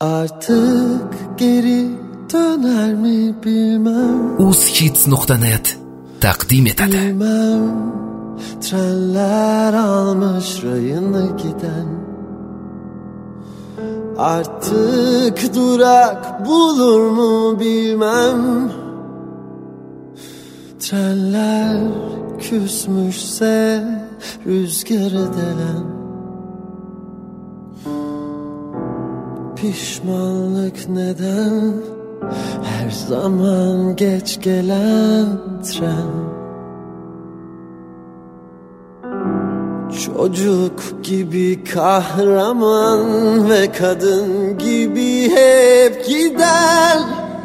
Artık geri döner mi bilmem. Uzhits.net takdim etadi. Bilmem, trenler almış rayını giden. Artık durak bulur mu bilmem. Trenler küsmüşse rüzgarı delen. Pişmanlık neden her zaman geç gelen tren. Çocuk gibi kahraman ve kadın gibi hep giden.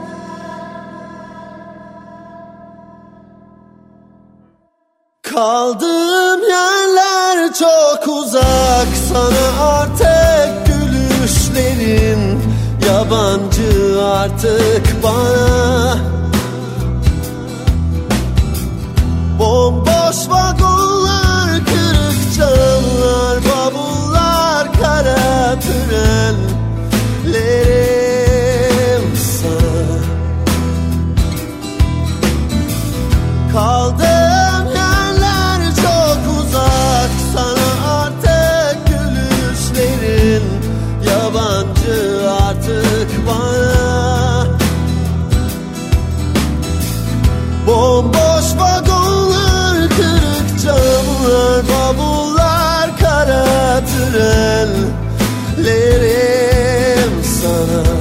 Kaldığım yerler çok uzak, sana artık gülüşlerin yabancı artık bana. Bomboş vagonlar, kırık camlar, bavullar, kara trenlerim sana. Kaldığım yerler çok uzak, sana artık gülüşlerin yabancı artık bana. Bomboş vagonlar, kırık camlar, bavullar, kara trenlerim sana.